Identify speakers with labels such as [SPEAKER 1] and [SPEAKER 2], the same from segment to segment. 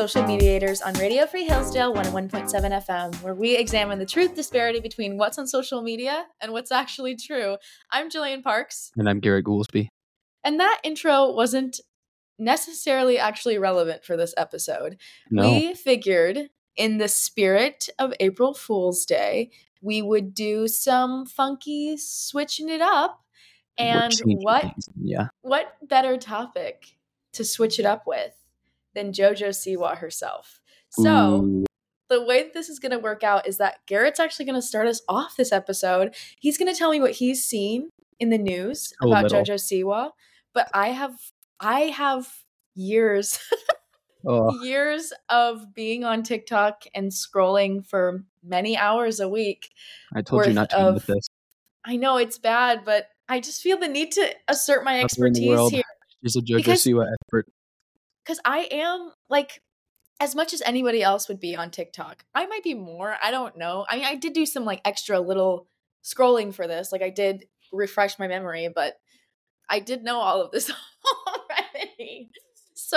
[SPEAKER 1] Social Mediators on Radio Free Hillsdale 101.7 FM, where we examine the truth disparity between what's on social media and what's actually true. I'm Jillian Parks.
[SPEAKER 2] And I'm Garrett Goolsby.
[SPEAKER 1] And that intro wasn't necessarily actually relevant for this episode.
[SPEAKER 2] No.
[SPEAKER 1] We figured, in the spirit of April Fool's Day, we would do some funky switching it up. And what better topic to switch it up with than JoJo Siwa herself? So the way that this is going to work out is that Garrett's actually going to start us off this episode. He's going to tell me what he's seen in the news about JoJo Siwa, but I have years years of being on TikTok and scrolling for many hours a week.
[SPEAKER 2] I told you not to do this.
[SPEAKER 1] I know it's bad, but I just feel the need to assert my expertise here.
[SPEAKER 2] She's a JoJo Siwa expert.
[SPEAKER 1] Because I am, like, as much as anybody else would be on TikTok, I might be more. I don't know. I mean, I did do some, like, extra little scrolling for this. Like, I did refresh my memory, but I did know all of this already. So,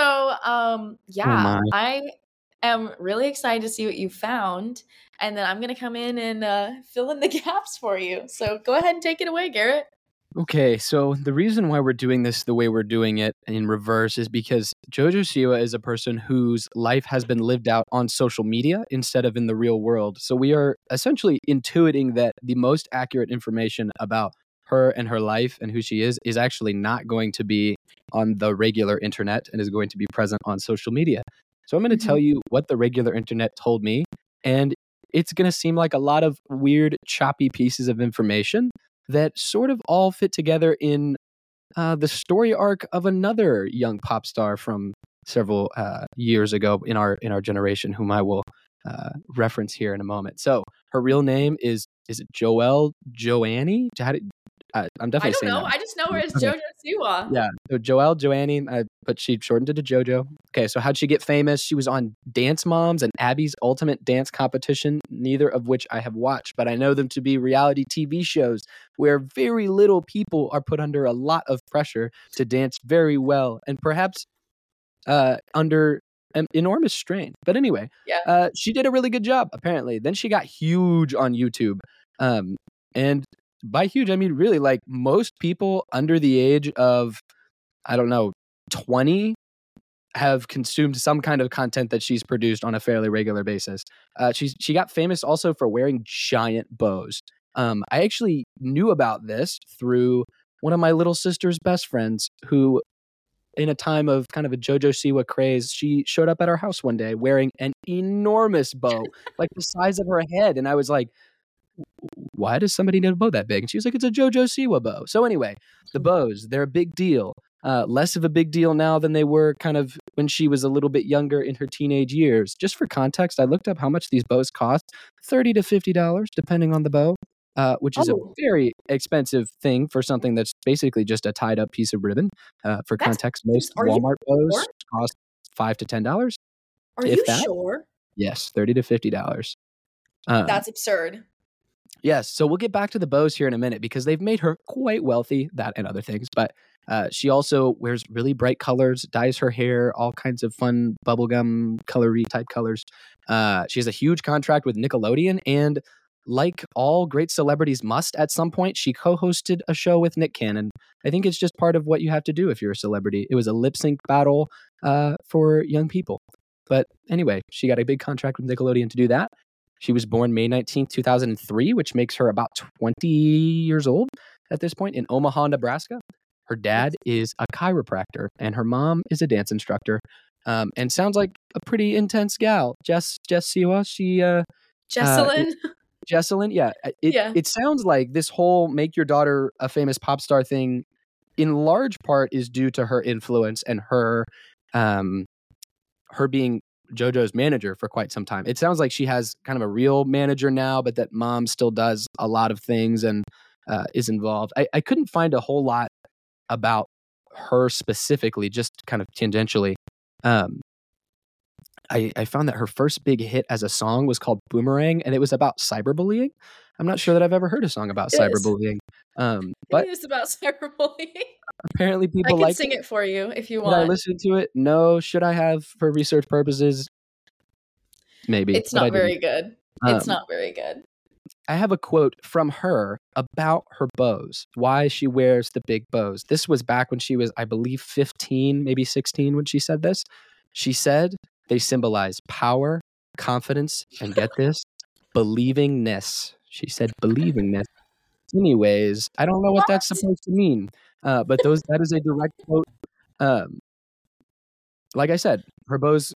[SPEAKER 1] I am really excited to see what you found. And then I'm going to come in and fill in the gaps for you. So go ahead and take it away, Garrett.
[SPEAKER 2] Okay, so the reason why we're doing this the way we're doing it in reverse is because JoJo Siwa is a person whose life has been lived out on social media instead of in the real world. So we are essentially intuiting that the most accurate information about her and her life and who she is actually not going to be on the regular internet and is going to be present on social media. So I'm going to tell you what the regular internet told me, and it's going to seem like a lot of weird, choppy pieces of information that sort of all fit together in the story arc of another young pop star from several years ago in our generation, whom I will reference here in a moment. So her real name is it Joannie? I'm definitely saying that.
[SPEAKER 1] I don't know. I just know her as JoJo Siwa.
[SPEAKER 2] Yeah, so Joannie, but she shortened it to JoJo. Okay, so how'd she get famous? She was on Dance Moms and Abby's Ultimate Dance Competition, neither of which I have watched, but I know them to be reality TV shows where very little people are put under a lot of pressure to dance very well and perhaps under an enormous strain. But anyway, she did a really good job, apparently. Then she got huge on YouTube. And by huge, I mean really, like, most people under the age of, 20 have consumed some kind of content that she's produced on a fairly regular basis. She got famous also for wearing giant bows. I actually knew about this through one of my little sister's best friends who, in a time of kind of a JoJo Siwa craze, she showed up at our house one day wearing an enormous bow, like the size of her head. And I was like, why does somebody need a bow that big? And she was like, it's a JoJo Siwa bow. So anyway, the bows, they're a big deal. Less of a big deal now than they were kind of when she was a little bit younger in her teenage years. Just for context, I looked up how much these bows cost, $30 to $50, depending on the bow, which is a very expensive thing for something that's basically just a tied up piece of ribbon. For context, most Walmart bows cost $5 to $10.
[SPEAKER 1] Are you sure?
[SPEAKER 2] Yes, $30 to $50.
[SPEAKER 1] That's absurd.
[SPEAKER 2] Yes, so we'll get back to the bows here in a minute because they've made her quite wealthy, that and other things. But she also wears really bright colors, dyes her hair, all kinds of fun bubblegum colory type colors. She has a huge contract with Nickelodeon, and like all great celebrities must at some point, she co-hosted a show with Nick Cannon. I think it's just part of what you have to do if you're a celebrity. It was a lip sync battle for young people. But anyway, she got a big contract with Nickelodeon to do that. She was born May 19th, 2003, which makes her about 20 years old at this point in Omaha, Nebraska. Her dad is a chiropractor and her mom is a dance instructor. And sounds like a pretty intense gal. Jess Siwa,
[SPEAKER 1] Jesselyn?
[SPEAKER 2] Jesselyn, yeah. It sounds like this whole make your daughter a famous pop star thing in large part is due to her influence and her being JoJo's manager for quite some time. It sounds like she has kind of a real manager now, but that mom still does a lot of things and is involved. I couldn't find a whole lot about her specifically, just kind of tangentially. I found that her first big hit as a song was called Boomerang, and it was about cyberbullying. I'm not sure that I've ever heard a song about cyberbullying. But
[SPEAKER 1] it is about cyberbullying.
[SPEAKER 2] Apparently people
[SPEAKER 1] I can sing it for you if you want.
[SPEAKER 2] Should I listen to it? No. Should I have for research purposes? maybe.
[SPEAKER 1] It's not very good. It's not very good.
[SPEAKER 2] I have a quote from her about her bows, why she wears the big bows. This was back when she was, I believe, 15, maybe 16 when she said this. She said they symbolize power, confidence, and get this, believingness. She said believingness. Anyways, I don't know what that's supposed to mean, but that is a direct quote. Like I said, her bows,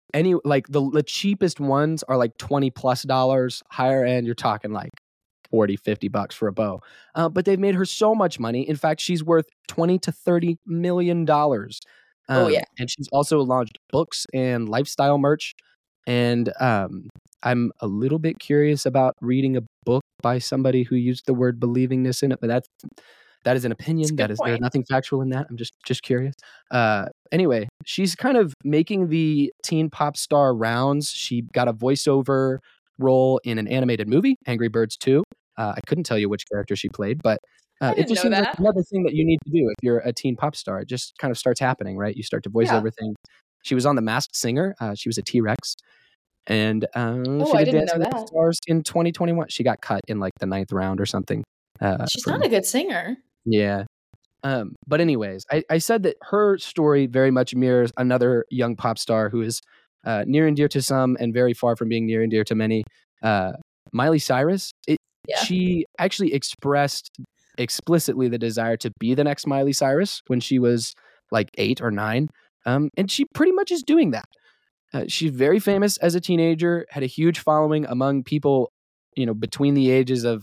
[SPEAKER 2] the cheapest ones are like $20+ higher end. You're talking like $40-$50 for a bow. But they've made her so much money. In fact, she's worth $20 to $30 million.
[SPEAKER 1] Yeah.
[SPEAKER 2] And she's also launched books and lifestyle merch. And I'm a little bit curious about reading a book by somebody who used the word believingness in it, but that is an opinion. There's nothing factual in that. I'm just curious. Anyway, she's kind of making the teen pop star rounds. She got a voiceover role in an animated movie, Angry Birds 2. I couldn't tell you which character she played, but it just seems like another thing that you need to do if you're a teen pop star. It just kind of starts happening, right? You start to voice over things. She was on The Masked Singer. She was a T-Rex. And she did Dancing with the Stars in 2021. She got cut in like the 9th round or something.
[SPEAKER 1] She's not a good singer.
[SPEAKER 2] Yeah. But anyways, I said that her story very much mirrors another young pop star who is near and dear to some and very far from being near and dear to many. Miley Cyrus. She actually expressed explicitly the desire to be the next Miley Cyrus when she was like 8 or 9. And she pretty much is doing that. She's very famous as a teenager, had a huge following among people, between the ages of,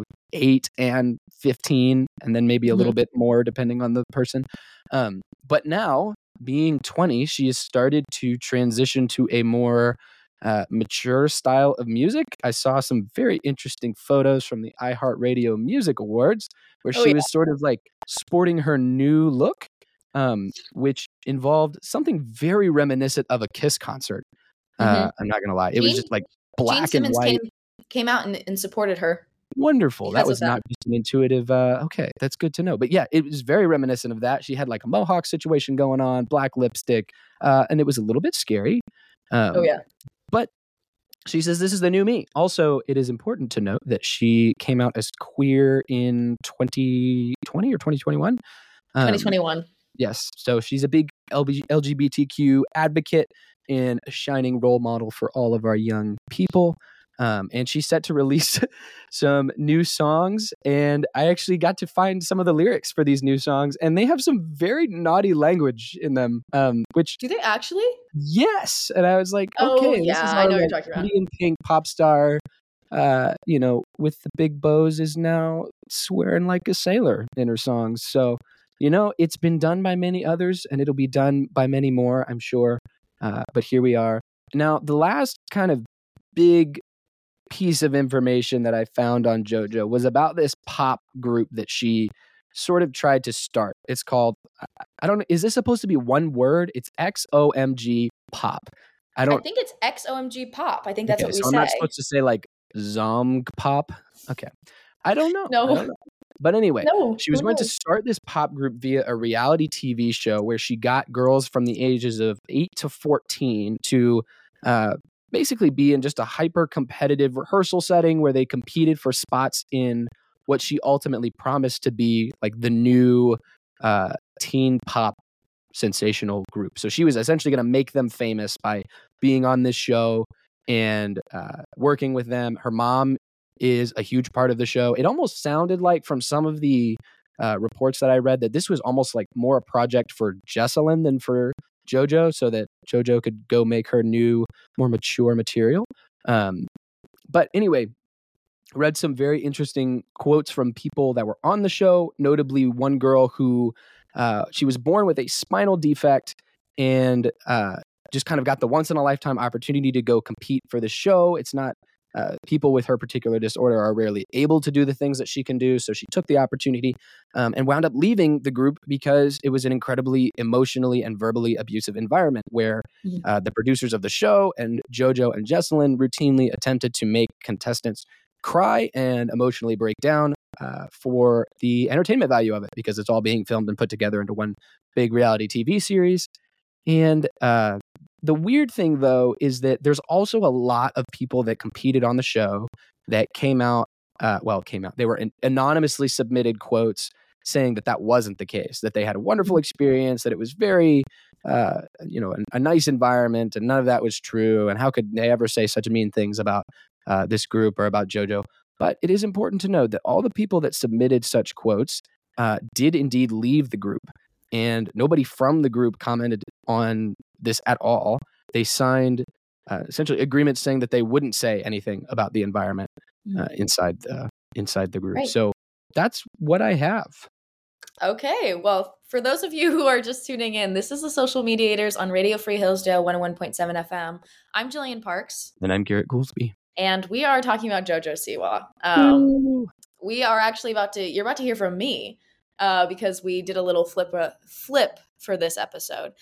[SPEAKER 2] 8 and 15, and then maybe a little bit more depending on the person. But now, being 20, she has started to transition to a more mature style of music. I saw some very interesting photos from the iHeartRadio Music Awards where she was sort of like sporting her new look. Which involved something very reminiscent of a Kiss concert. I'm not going to lie. It was just like black and white.
[SPEAKER 1] Came out and supported her.
[SPEAKER 2] Wonderful. That was not just an intuitive, okay, that's good to know. But yeah, it was very reminiscent of that. She had like a mohawk situation going on, black lipstick, and it was a little bit scary. But she says, this is the new me. Also, it is important to note that she came out as queer in 2020 or 2021.
[SPEAKER 1] 2021.
[SPEAKER 2] Yes. So she's a big LGBTQ advocate and a shining role model for all of our young people. And she's set to release some new songs. And I actually got to find some of the lyrics for these new songs. And they have some very naughty language in them. Which
[SPEAKER 1] do they actually?
[SPEAKER 2] Yes. And I was like, okay, this is
[SPEAKER 1] I know what you're talking about.
[SPEAKER 2] Indian pink pop star, with the big bows is now swearing like a sailor in her songs. So it's been done by many others, and it'll be done by many more, I'm sure. But here we are. Now, the last kind of big piece of information that I found on JoJo was about this pop group that she sort of tried to start. It's called, I don't know, is this supposed to be one word? It's XOMG Pop.
[SPEAKER 1] I think it's XOMG Pop. I think that's what we say.
[SPEAKER 2] I'm not supposed to say like Zomg Pop. Okay. I don't know.
[SPEAKER 1] No.
[SPEAKER 2] But anyway, she was going to start this pop group via a reality TV show where she got girls from the ages of 8 to 14 to basically be in just a hyper competitive rehearsal setting where they competed for spots in what she ultimately promised to be like the new teen pop sensational group. So she was essentially going to make them famous by being on this show and working with them. Her mom is a huge part of the show. It almost sounded like from some of the reports that I read that this was almost like more a project for Jesselyn than for JoJo, so that JoJo could go make her new, more mature material. But anyway, read some very interesting quotes from people that were on the show, notably one girl who she was born with a spinal defect and just kind of got the once-in-a-lifetime opportunity to go compete for the show. It's not people with her particular disorder are rarely able to do the things that she can do. So she took the opportunity and wound up leaving the group because it was an incredibly emotionally and verbally abusive environment where the producers of the show and JoJo and Jesselyn routinely attempted to make contestants cry and emotionally break down for the entertainment value of it, because it's all being filmed and put together into one big reality TV series. And The weird thing, though, is that there's also a lot of people that competed on the show that came out. They were anonymously submitted quotes saying that wasn't the case, that they had a wonderful experience, that it was very, a nice environment, and none of that was true. And how could they ever say such mean things about this group or about JoJo? But it is important to note that all the people that submitted such quotes did indeed leave the group. And nobody from the group commented on this at all. They signed essentially agreements saying that they wouldn't say anything about the environment inside the group. Right. So that's what I have.
[SPEAKER 1] Okay. Well, for those of you who are just tuning in, this is the Social Mediators on Radio Free Hillsdale 101.7 FM. I'm Jillian Parks.
[SPEAKER 2] And I'm Garrett Goolsby.
[SPEAKER 1] And we are talking about JoJo Siwa. We are actually you're about to hear from me because we did a little flip for this episode.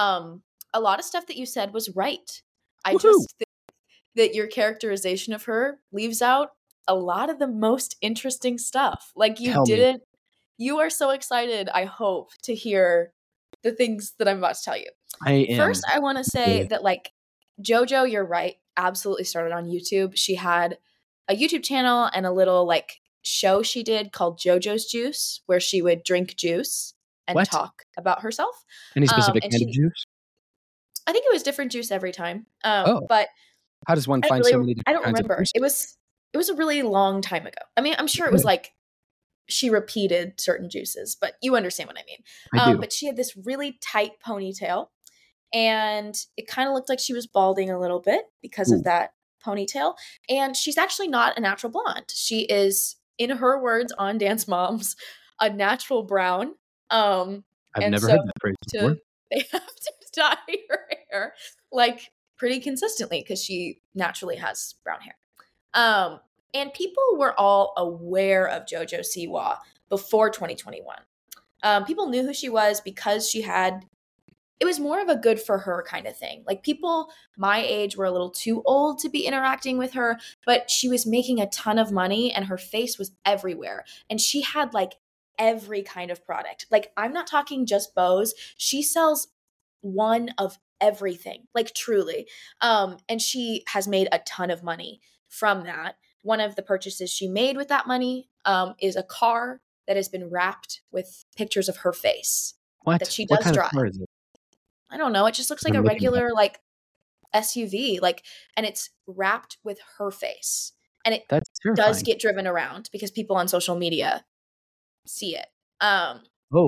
[SPEAKER 1] A lot of stuff that you said was right. I just think that your characterization of her leaves out a lot of the most interesting stuff. Like you are so excited, I hope, to hear the things that I'm about to tell you.
[SPEAKER 2] I am.
[SPEAKER 1] First, I want to say that like JoJo, you're right, absolutely started on YouTube. She had a YouTube channel and a little like show she did called JoJo's Juice, where she would drink juice and talk about herself.
[SPEAKER 2] Any specific kind of juice?
[SPEAKER 1] I think it was different juice every time. But
[SPEAKER 2] how does one find so many different
[SPEAKER 1] I don't remember. It was a really long time ago. I mean, I'm sure it was like she repeated certain juices, but you understand what I mean.
[SPEAKER 2] I do.
[SPEAKER 1] But she had this really tight ponytail, and it kind of looked like she was balding a little bit because of that ponytail. And she's actually not a natural blonde. She is, in her words on Dance Moms, a natural brown.
[SPEAKER 2] I've never heard that phrase before.
[SPEAKER 1] They have to dye her hair like pretty consistently because she naturally has brown hair. And people were all aware of JoJo Siwa before 2021. People knew who she was because it was more of a good for her kind of thing. Like people my age were a little too old to be interacting with her, but she was making a ton of money and her face was everywhere. And she had like every kind of product. Like I'm not talking just bows. She sells one of everything, like truly. And she has made a ton of money from that. One of the purchases she made with that money is a car that has been wrapped with pictures of her face.
[SPEAKER 2] What?
[SPEAKER 1] That she does
[SPEAKER 2] what
[SPEAKER 1] drive.
[SPEAKER 2] Of car is it?
[SPEAKER 1] I don't know. It just looks like a regular like SUV, like, and it's wrapped with her face. And it does get driven around because people on social media see it.
[SPEAKER 2] I'm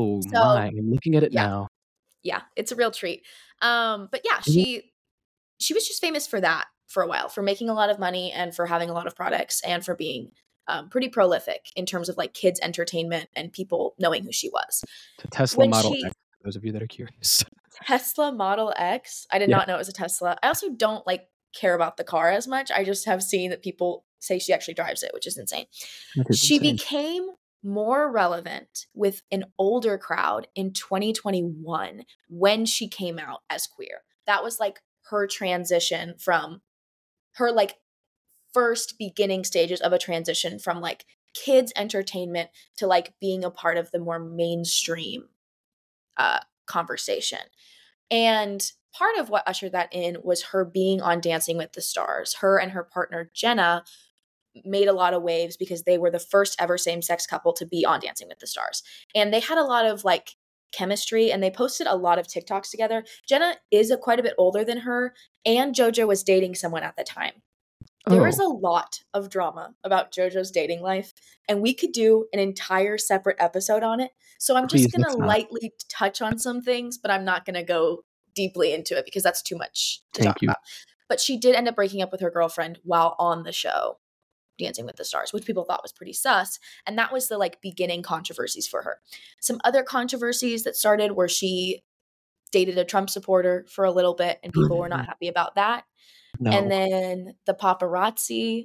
[SPEAKER 2] looking at it now.
[SPEAKER 1] Yeah, it's a real treat. But yeah, she was just famous for that for a while, for making a lot of money and for having a lot of products and for being pretty prolific in terms of like kids entertainment and people knowing who she was.
[SPEAKER 2] The Tesla Model X, for those of you that are curious.
[SPEAKER 1] Tesla Model X? I did not know it was a Tesla. I also don't like care about the car as much. I just have seen that people say she actually drives it, which is insane. She became more relevant with an older crowd in 2021 when she came out as queer. That was like her transition from her like first beginning stages of a transition from like kids entertainment to like being a part of the more mainstream conversation. And part of what ushered that in was her being on Dancing with the Stars. Her and her partner Jenna made a lot of waves because they were the first ever same-sex couple to be on Dancing with the Stars. And they had a lot of like chemistry and they posted a lot of TikToks together. Jenna is quite a bit older than her, and JoJo was dating someone at the time. There is a lot of drama about JoJo's dating life, and we could do an entire separate episode on it. So I'm just going to lightly touch on some things, but I'm not going to go deeply into it because that's too much to talk about. But she did end up breaking up with her girlfriend while on the show Dancing with the Stars, which people thought was pretty sus. And that was the like beginning controversies for her. Some other controversies that started were she dated a Trump supporter for a little bit and people were not happy about that. No. And then the paparazzi,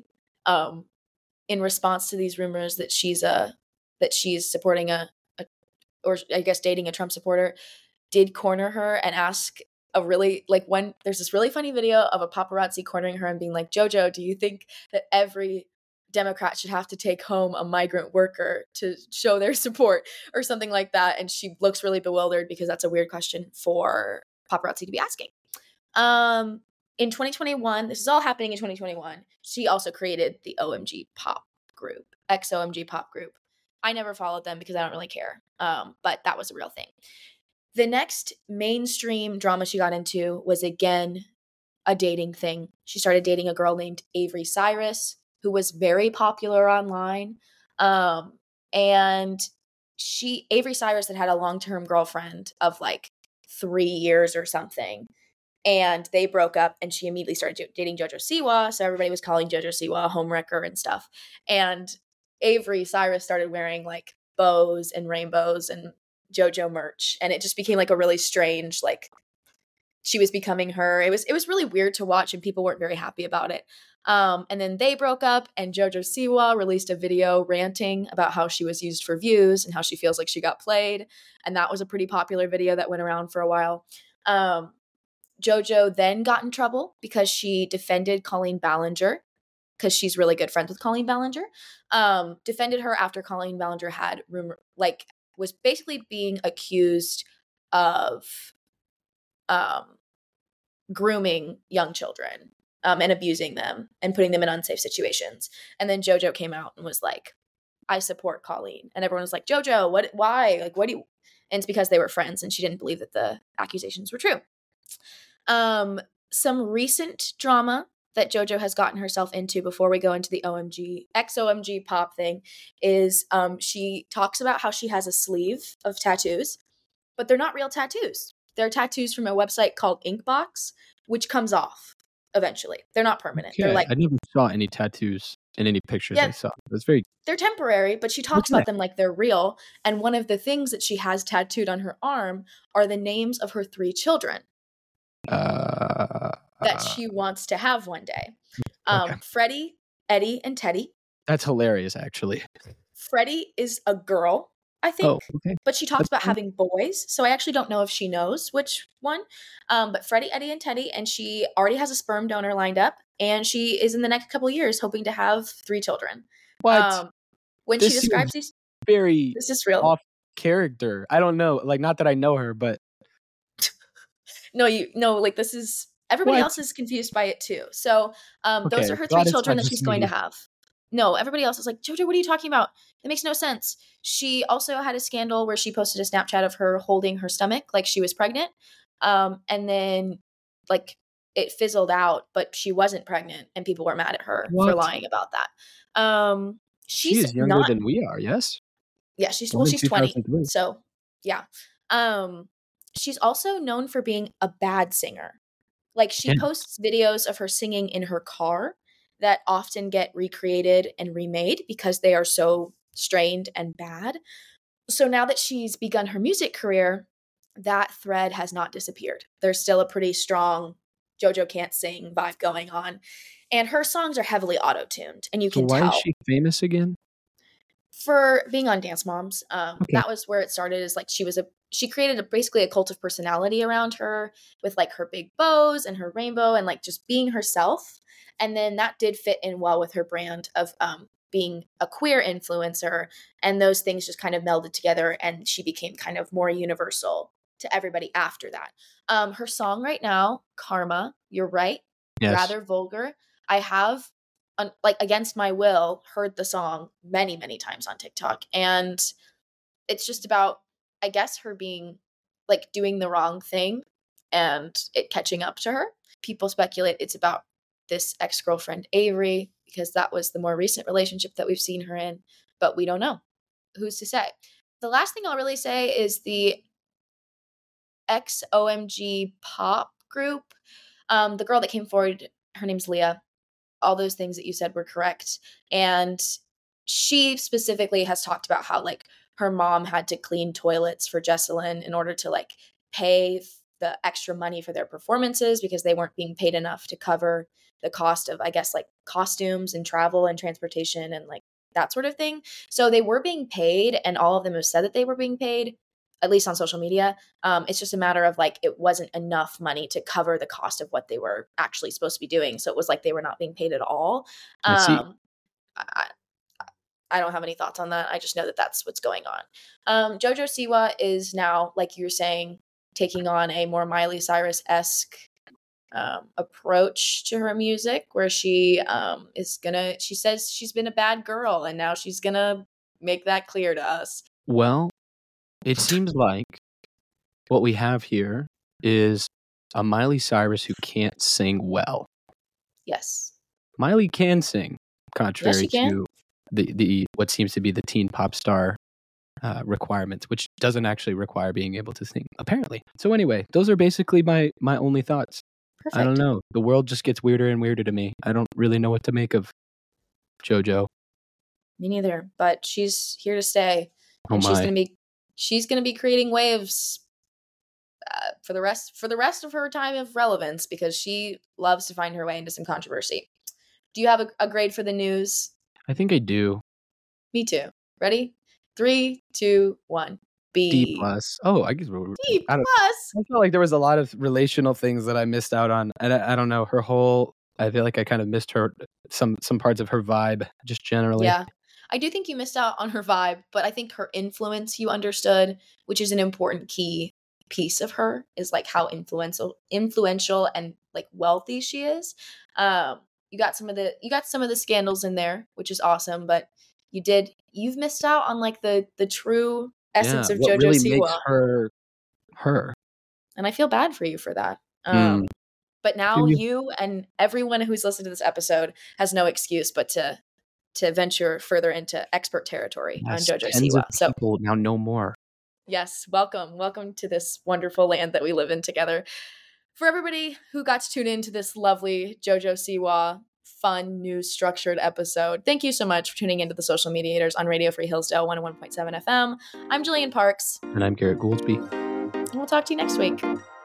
[SPEAKER 1] in response to these rumors that she's supporting or I guess dating a Trump supporter, did corner her and ask there's this really funny video of a paparazzi cornering her and being like, JoJo, do you think that every Democrat should have to take home a migrant worker to show their support or something like that? And she looks really bewildered because that's a weird question for paparazzi to be asking. In 2021, this is all happening in 2021. She also created the OMG Pop group, XOMG Pop group. I never followed them because I don't really care. But that was a real thing. The next mainstream drama she got into was again a dating thing. She started dating a girl named Avery Cyrus, who was very popular online. And Avery Cyrus had a long-term girlfriend of like 3 years or something. And they broke up, and she immediately started dating JoJo Siwa. So everybody was calling JoJo Siwa a homewrecker and stuff. And Avery Cyrus started wearing like bows and rainbows and JoJo merch. And it just became like a really strange, like, she was becoming her. It was really weird to watch, and people weren't very happy about it. And then they broke up, and JoJo Siwa released a video ranting about how she was used for views and how she feels like she got played. And that was a pretty popular video that went around for a while. JoJo then got in trouble because she defended Colleen Ballinger, because she's really good friends with Colleen Ballinger. Defended her after Colleen Ballinger had was basically being accused of grooming young children and abusing them and putting them in unsafe situations. And then JoJo came out and was like, I support Colleen. And everyone was like, JoJo, why? Like, what do you? And it's because they were friends, and she didn't believe that the accusations were true. Some recent drama that JoJo has gotten herself into before we go into the XOMG Pop thing is she talks about how she has a sleeve of tattoos, but they're not real tattoos. They're tattoos from a website called Inkbox, which comes off eventually. They're not permanent.
[SPEAKER 2] Okay.
[SPEAKER 1] They're like,
[SPEAKER 2] I never saw any tattoos in any pictures I saw.
[SPEAKER 1] They're temporary, but she talks about them like they're real. And one of the things that she has tattooed on her arm are the names of her 3 children that she wants to have one day. Freddie, Eddie, and Teddy.
[SPEAKER 2] That's hilarious, actually.
[SPEAKER 1] Freddie is a girl, I think.
[SPEAKER 2] Oh, okay.
[SPEAKER 1] But she talks about having boys, so I actually don't know if she knows which one. But Freddie, Eddie, and Teddy, and she already has a sperm donor lined up, and she is in the next couple of years hoping to have 3 children.
[SPEAKER 2] What?
[SPEAKER 1] When she describes these,
[SPEAKER 2] this
[SPEAKER 1] is real.
[SPEAKER 2] Off character. I don't know, like, not that I know her, but
[SPEAKER 1] like, this is everybody else is confused by it too. So those are her 3 children that she's going to have. No, everybody else is like, JoJo, what are you talking about? It makes no sense. She also had a scandal where she posted a Snapchat of her holding her stomach like she was pregnant. And then like it fizzled out, but she wasn't pregnant, and people were mad at her for lying about that.
[SPEAKER 2] She is younger than we are, yes?
[SPEAKER 1] Yeah, she's 20. So yeah. She's also known for being a bad singer. Like, she posts videos of her singing in her car that often get recreated and remade because they are so strained and bad. So now that she's begun her music career, that thread has not disappeared. There's still a pretty strong JoJo can't sing vibe going on. And her songs are heavily auto-tuned, and you can tell.
[SPEAKER 2] Why is she famous again?
[SPEAKER 1] For being on Dance Moms. That was where it started, is like she created basically a cult of personality around her with like her big bows and her rainbow and like just being herself. And then that did fit in well with her brand of being a queer influencer. And those things just kind of melded together, and she became kind of more universal to everybody after that. Her song right now, Karma, you're right. Yes. Rather vulgar. I have, like, against my will, heard the song many, many times on TikTok. And it's just about, I guess, her being like doing the wrong thing and it catching up to her. People speculate it's about this ex-girlfriend, Avery, because that was the more recent relationship that we've seen her in, but we don't know. Who's to say? The last thing I'll really say is the XOMG Pop group. The girl that came forward, her name's Leah. All those things that you said were correct. And she specifically has talked about how like her mom had to clean toilets for Jessalyn in order to like pay the extra money for their performances, because they weren't being paid enough to cover the cost of, I guess, like costumes and travel and transportation and like that sort of thing. So they were being paid, and all of them have said that they were being paid, at least on social media. It's just a matter of like, it wasn't enough money to cover the cost of what they were actually supposed to be doing. So it was like they were not being paid at all. I don't have any thoughts on that. I just know that that's what's going on. JoJo Siwa is now, like you were saying, taking on a more Miley Cyrus-esque approach to her music, where she she says she's been a bad girl, and now she's gonna make that clear to us.
[SPEAKER 2] Well, it seems like what we have here is a Miley Cyrus who can't sing well.
[SPEAKER 1] Yes.
[SPEAKER 2] Miley can sing, contrary
[SPEAKER 1] Yes, she can.
[SPEAKER 2] to the what seems to be the teen pop star requirements, which doesn't actually require being able to sing, apparently. So anyway, those are basically my only thoughts.
[SPEAKER 1] Perfect.
[SPEAKER 2] I don't know. The world just gets weirder and weirder to me. I don't really know what to make of JoJo.
[SPEAKER 1] Me neither, but she's here to stay. And she's gonna be creating waves for the rest of her time of relevance, because she loves to find her way into some controversy. Do you have a grade for the news?
[SPEAKER 2] I think I do.
[SPEAKER 1] Me too. Ready? 3, 2, 1. B.
[SPEAKER 2] D plus. Oh, I guess we're
[SPEAKER 1] D plus.
[SPEAKER 2] I felt like there was a lot of relational things that I missed out on. And I don't know, I feel like I kind of missed her some parts of her vibe, just generally.
[SPEAKER 1] Yeah. I do think you missed out on her vibe, but I think her influence you understood, which is an important key piece of her, is like how influential and like wealthy she is. You got some of the scandals in there, which is awesome, but you've missed out on like the true essence of
[SPEAKER 2] what
[SPEAKER 1] JoJo
[SPEAKER 2] really
[SPEAKER 1] Siwa.
[SPEAKER 2] makes her.
[SPEAKER 1] And I feel bad for you for that. But now you and everyone who's listened to this episode has no excuse but to venture further into expert territory on JoJo Siwa.
[SPEAKER 2] So people now know more.
[SPEAKER 1] Yes, welcome to this wonderful land that we live in together. For everybody who got to tune into this lovely JoJo Siwa fun, new, structured episode, thank you so much for tuning into the Social Mediators on Radio Free Hillsdale 101.7 FM. I'm Jillian Parks.
[SPEAKER 2] And I'm Garrett Gouldsby.
[SPEAKER 1] And we'll talk to you next week.